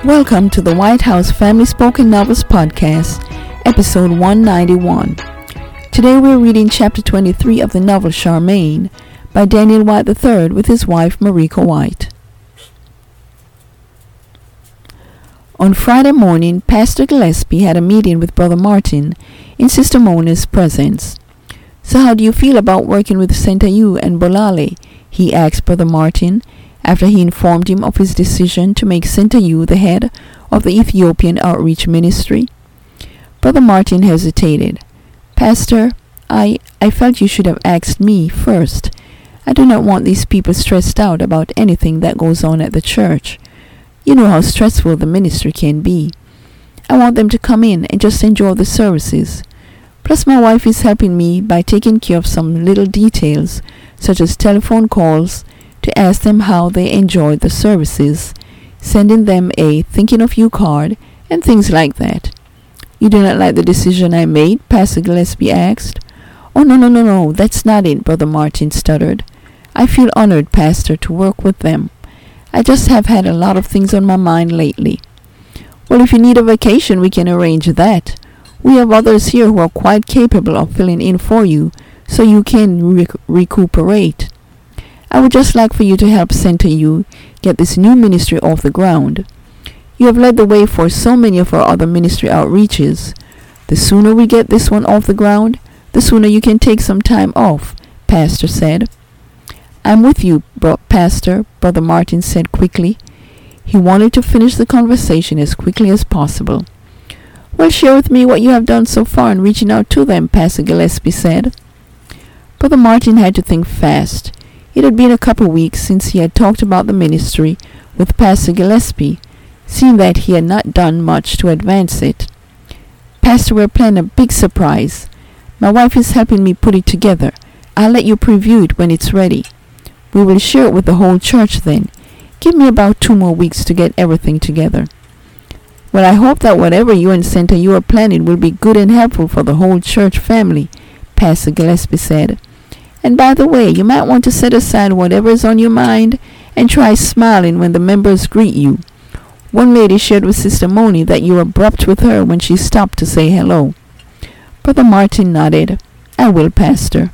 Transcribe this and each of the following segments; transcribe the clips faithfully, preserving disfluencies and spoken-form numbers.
Welcome to the White House Family Spoken Novels Podcast, episode one ninety-one. Today we're reading chapter twenty-three of the novel Charmaine by Daniel White the third with his wife Marika White. On Friday morning, Pastor Gillespie had a meeting with Brother Martin in Sister Mona's presence. "So how do you feel about working with Sentayu and Bolale?" he asked Brother Martin, after he informed him of his decision to make Sentayu the head of the Ethiopian Outreach Ministry. Brother Martin hesitated. "Pastor, I, I felt you should have asked me first. I do not want these people stressed out about anything that goes on at the church. You know how stressful the ministry can be. I want them to come in and just enjoy the services. Plus my wife is helping me by taking care of some little details, such as telephone calls, to ask them how they enjoyed the services, sending them a thinking of you card, and things like that." "You do not like the decision I made?" Pastor Gillespie asked. "Oh, no, no, no, no, that's not it," Brother Martin stuttered. "I feel honored, Pastor, to work with them. I just have had a lot of things on my mind lately." "Well, if you need a vacation, we can arrange that. We have others here who are quite capable of filling in for you, so you can rec- recuperate. I would just like for you to help Sentayu get this new ministry off the ground. You have led the way for so many of our other ministry outreaches. The sooner we get this one off the ground, the sooner you can take some time off," Pastor said. "I'm with you, bro- Pastor," Brother Martin said quickly. He wanted to finish the conversation as quickly as possible. "Well, share with me what you have done so far in reaching out to them," Pastor Gillespie said. Brother Martin had to think fast. It had been a couple weeks since he had talked about the ministry with Pastor Gillespie, seeing that he had not done much to advance it. "Pastor, we're planning a big surprise. My wife is helping me put it together. I'll let you preview it when it's ready. We will share it with the whole church then. Give me about two more weeks to get everything together." "Well, I hope that whatever you and Sentayu are planning will be good and helpful for the whole church family," Pastor Gillespie said. "And by the way, you might want to set aside whatever is on your mind and try smiling when the members greet you. One lady shared with Sister Moni that you were abrupt with her when she stopped to say hello." Brother Martin nodded. "I will, Pastor."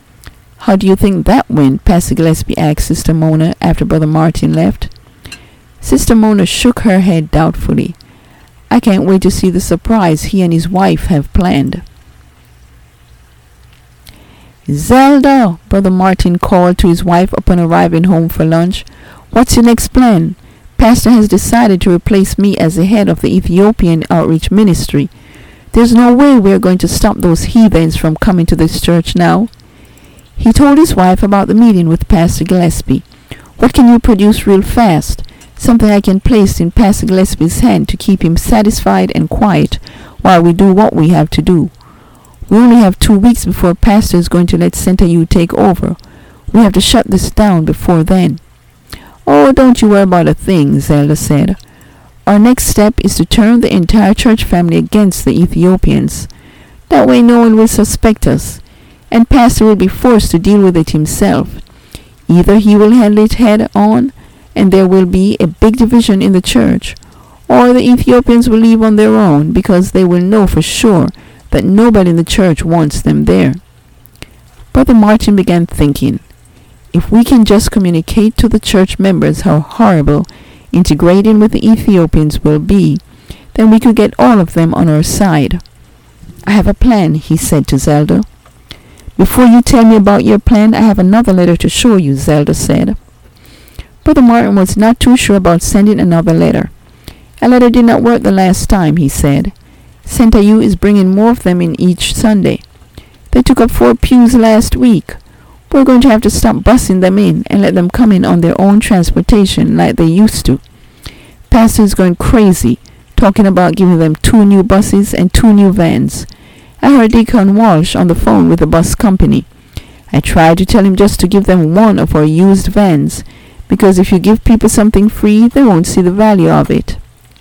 "How do you think that went?" Pastor Gillespie asked Sister Mona after Brother Martin left. Sister Mona shook her head doubtfully. "I can't wait to see the surprise he and his wife have planned." "Zelda," Brother Martin called to his wife upon arriving home for lunch. "What's your next plan? Pastor has decided to replace me as the head of the Ethiopian Outreach Ministry. There's no way we're going to stop those heathens from coming to this church now." He told his wife about the meeting with Pastor Gillespie. "What can you produce real fast? Something I can place in Pastor Gillespie's hand to keep him satisfied and quiet while we do what we have to do. We only have two weeks before Pastor is going to let Sentayu take over. We have to shut this down before then." "Oh, don't you worry about a thing," Zelda said. "Our next step is to turn the entire church family against the Ethiopians. That way no one will suspect us, and Pastor will be forced to deal with it himself. Either he will handle it head on, and there will be a big division in the church, or the Ethiopians will leave on their own because they will know for sure that nobody in the church wants them there." Brother Martin began thinking, if we can just communicate to the church members how horrible integrating with the Ethiopians will be, then we could get all of them on our side. "I have a plan," he said to Zelda. "Before you tell me about your plan, I have another letter to show you," Zelda said. Brother Martin was not too sure about sending another letter. "A letter did not work the last time," he said. "Sentayu is bringing more of them in each Sunday. They took up four pews last week. We're going to have to stop busing them in and let them come in on their own transportation like they used to. Pastor is going crazy, talking about giving them two new buses and two new vans. I heard Deacon Walsh on the phone with the bus company. I tried to tell him just to give them one of our used vans, because if you give people something free, they won't see the value of it."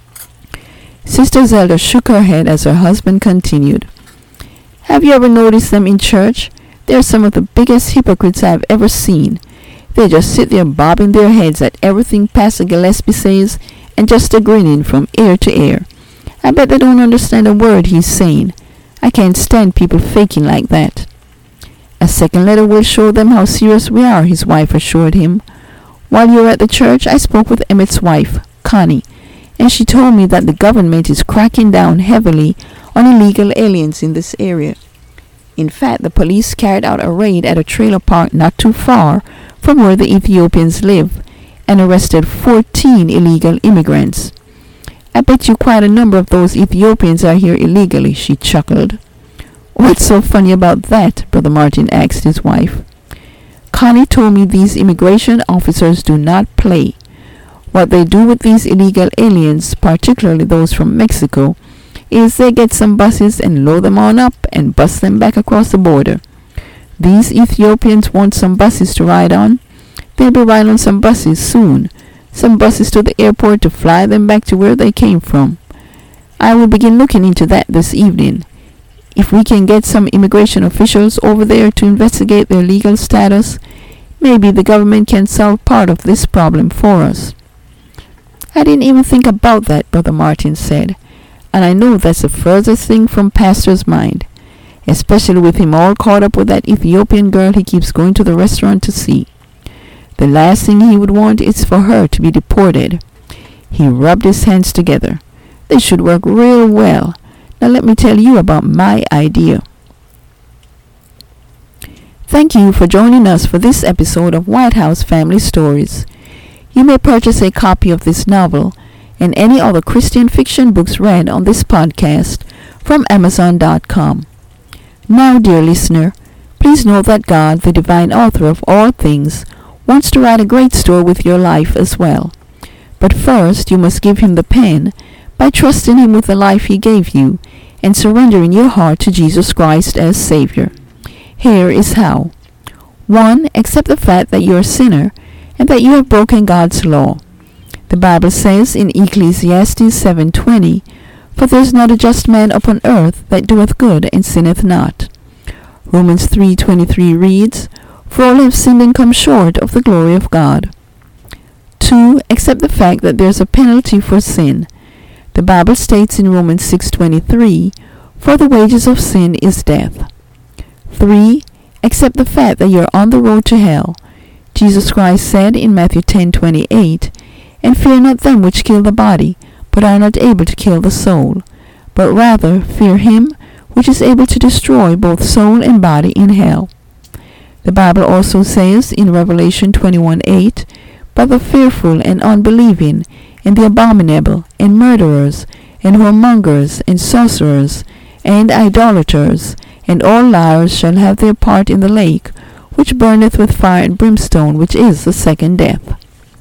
Sister Zelda shook her head as her husband continued. "Have you ever noticed them in church? They're some of the biggest hypocrites I've ever seen. They just sit there bobbing their heads at everything Pastor Gillespie says and just a grinning from ear to ear. I bet they don't understand a word he's saying. I can't stand people faking like that. A second letter will show them how serious we are, his wife assured him. While you were at the church, I spoke with Emmett's wife, Connie, and she told me that the government is cracking down heavily on illegal aliens in this area. In fact, the police carried out a raid at a trailer park not too far from where the Ethiopians live and arrested fourteen illegal immigrants. I bet you quite a number of those Ethiopians are here illegally, she chuckled. What's so funny about that? Brother Martin asked his wife. Connie told me these immigration officers do not play. What they do with these illegal aliens, particularly those from Mexico, is they get some buses and load them on up and bus them back across the border. These Ethiopians want some buses to ride on. They'll be riding on some buses soon. Some buses to the airport to fly them back to where they came from. I will begin looking into that this evening. If we can get some immigration officials over there to investigate their legal status, maybe the government can solve part of this problem for us. I didn't even think about that, Brother Martin said, and I know that's the furthest thing from Pastor's mind, especially with him all caught up with that Ethiopian girl he keeps going to the restaurant to see. The last thing he would want is for her to be deported. He rubbed his hands together. They should work real well. Now let me tell you about my idea. Thank you for joining us for this episode of White House Family Stories. You may purchase a copy of this novel and any other Christian fiction books read on this podcast from Amazon dot com. Now, dear listener, please know that God, the divine author of all things, wants to write a great story with your life as well. But first, you must give him the pen by trusting him with the life he gave you and surrendering your heart to Jesus Christ as Savior. Here is how. One, accept the fact that you are a sinner and that you have broken God's law. The Bible says in Ecclesiastes seven twenty, For there is not a just man upon earth that doeth good and sinneth not. Romans three twenty-three reads, For all have sinned and come short of the glory of God. Two, accept the fact that there is a penalty for sin. The Bible states in Romans six twenty-three, For the wages of sin is death. Three, accept the fact that you are on the road to hell. Jesus Christ said in Matthew ten twenty-eight, And fear not them which kill the body, but are not able to kill the soul, but rather fear him which is able to destroy both soul and body in hell. The Bible also says in Revelation twenty-one eight, But the fearful and unbelieving, and the abominable, and murderers, and whoremongers, and sorcerers, and idolaters, and all liars shall have their part in the lake, which burneth with fire and brimstone, which is the second death.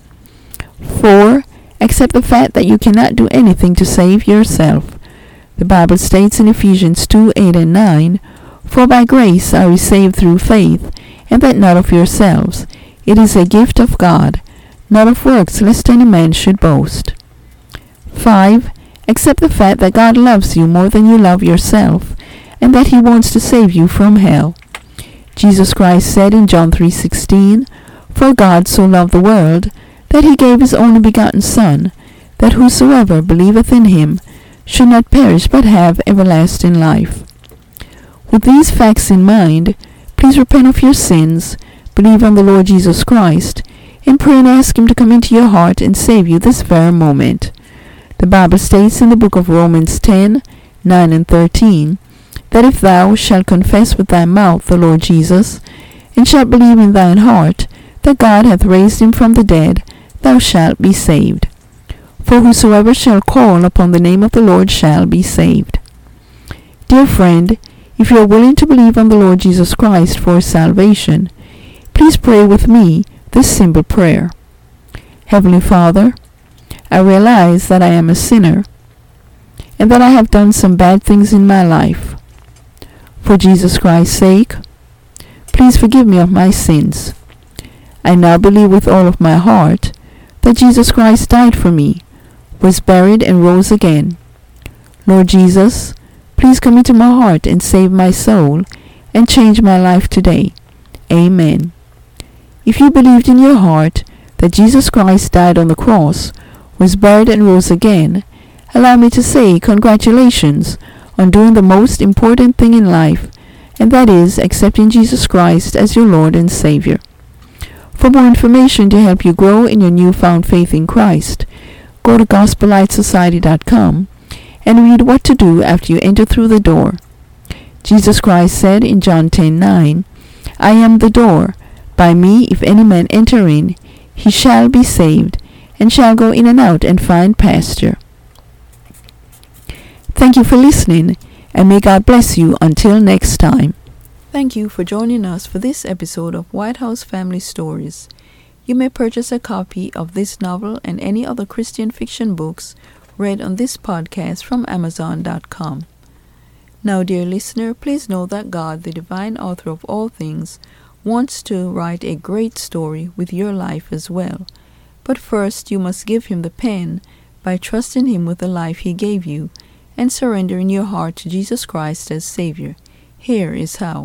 Four, accept the fact that you cannot do anything to save yourself. The Bible states in Ephesians two eight and nine, For by grace are we saved through faith, and that not of yourselves. It is a gift of God, not of works, lest any man should boast. Five, accept the fact that God loves you more than you love yourself, and that he wants to save you from hell. Jesus Christ said in John three sixteen, For God so loved the world, that he gave his only begotten Son, that whosoever believeth in him should not perish but have everlasting life. With these facts in mind, please repent of your sins, believe on the Lord Jesus Christ, and pray and ask him to come into your heart and save you this very moment. The Bible states in the book of Romans ten nine and thirteen, that if thou shalt confess with thy mouth the Lord Jesus, and shalt believe in thine heart that God hath raised him from the dead, thou shalt be saved. For whosoever shall call upon the name of the Lord shall be saved. Dear friend, if you are willing to believe on the Lord Jesus Christ for salvation, please pray with me this simple prayer. Heavenly Father, I realize that I am a sinner and that I have done some bad things in my life. For Jesus Christ's sake, please forgive me of my sins. I now believe with all of my heart that Jesus Christ died for me, was buried and rose again. Lord Jesus, please come into my heart and save my soul and change my life today. Amen. If you believed in your heart that Jesus Christ died on the cross, was buried and rose again, allow me to say congratulations on doing the most important thing in life, and that is accepting Jesus Christ as your Lord and Savior. For more information to help you grow in your newfound faith in Christ, go to gospel light society dot com and read what to do after you enter through the door. Jesus Christ said in John ten nine, I am the door. By me, if any man enter in, he shall be saved, and shall go in and out and find pasture. Thank you for listening, and may God bless you until next time. Thank you for joining us for this episode of White House Family Stories. You may purchase a copy of this novel and any other Christian fiction books read on this podcast from amazon dot com. Now, dear listener, please know that God, the divine author of all things, wants to write a great story with your life as well. But first, you must give him the pen by trusting him with the life he gave you and surrendering your heart to Jesus Christ as Savior. Here is how.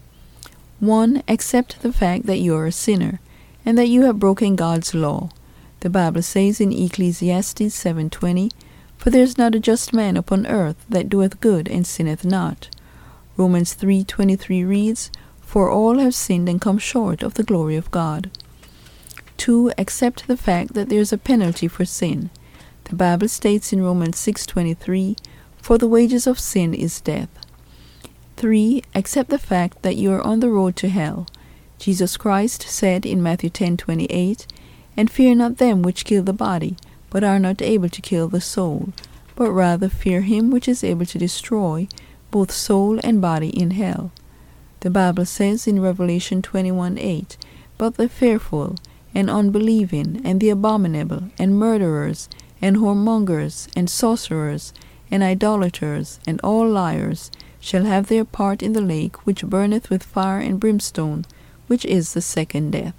one. Accept the fact that you are a sinner and that you have broken God's law. The Bible says in Ecclesiastes seven twenty, For there is not a just man upon earth that doeth good and sinneth not. Romans three twenty-three reads, For all have sinned and come short of the glory of God. two. Accept the fact that there is a penalty for sin. The Bible states in Romans six twenty-three, For the wages of sin is death. three. Accept the fact that you are on the road to hell. Jesus Christ said in Matthew ten twenty-eight, And fear not them which kill the body, but are not able to kill the soul, but rather fear him which is able to destroy both soul and body in hell. The Bible says in Revelation twenty-one eight, But the fearful, and unbelieving, and the abominable, and murderers, and whoremongers, and sorcerers, and idolaters, and all liars, shall have their part in the lake which burneth with fire and brimstone, which is the second death.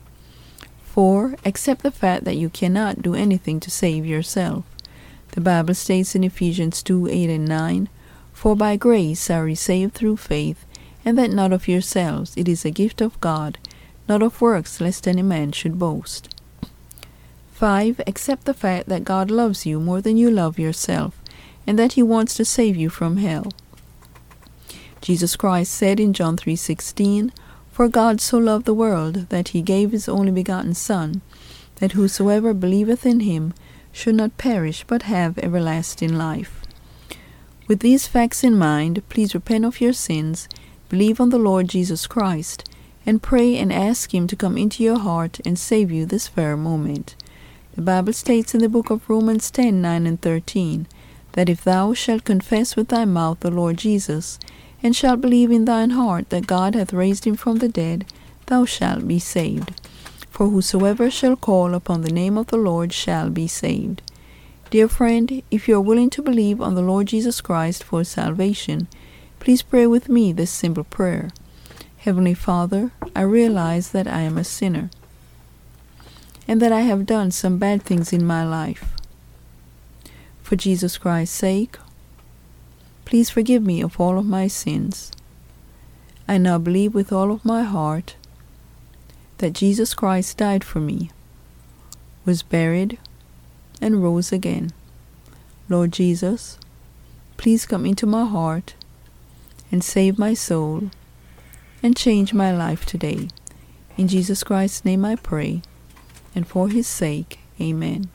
four. Accept the fact that you cannot do anything to save yourself. The Bible states in Ephesians two eight and nine, For by grace are ye saved through faith, and that not of yourselves, it is a gift of God, not of works, lest any man should boast. five. Accept the fact that God loves you more than you love yourself, and that he wants to save you from hell. Jesus Christ said in John three sixteen, For God so loved the world, that he gave his only begotten Son, that whosoever believeth in him should not perish, but have everlasting life. With these facts in mind, please repent of your sins, believe on the Lord Jesus Christ, and pray and ask him to come into your heart and save you this very moment. The Bible states in the book of Romans ten nine and thirteen, that if thou shalt confess with thy mouth the Lord Jesus, and shalt believe in thine heart that God hath raised him from the dead, thou shalt be saved. For whosoever shall call upon the name of the Lord shall be saved. Dear friend, if you are willing to believe on the Lord Jesus Christ for salvation, please pray with me this simple prayer. Heavenly Father, I realize that I am a sinner, and that I have done some bad things in my life. For Jesus Christ's sake, please forgive me of all of my sins. I now believe with all of my heart that Jesus Christ died for me, was buried, and rose again. Lord Jesus, please come into my heart and save my soul and change my life today. In Jesus Christ's name I pray, and for his sake, amen.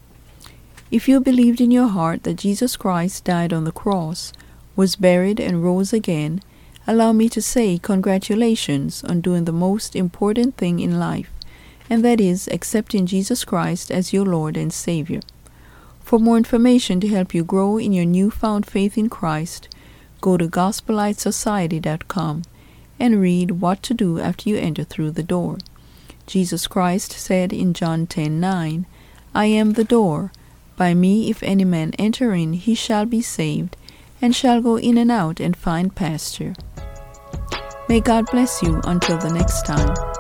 If you believed in your heart that Jesus Christ died on the cross, was buried, and rose again, allow me to say congratulations on doing the most important thing in life, and that is accepting Jesus Christ as your Lord and Savior. For more information to help you grow in your newfound faith in Christ, go to gospel light society dot com and read what to do after you enter through the door. Jesus Christ said in John ten nine, I am the door. By me if any man enter in, he shall be saved, and shall go in and out and find pasture. May God bless you until the next time.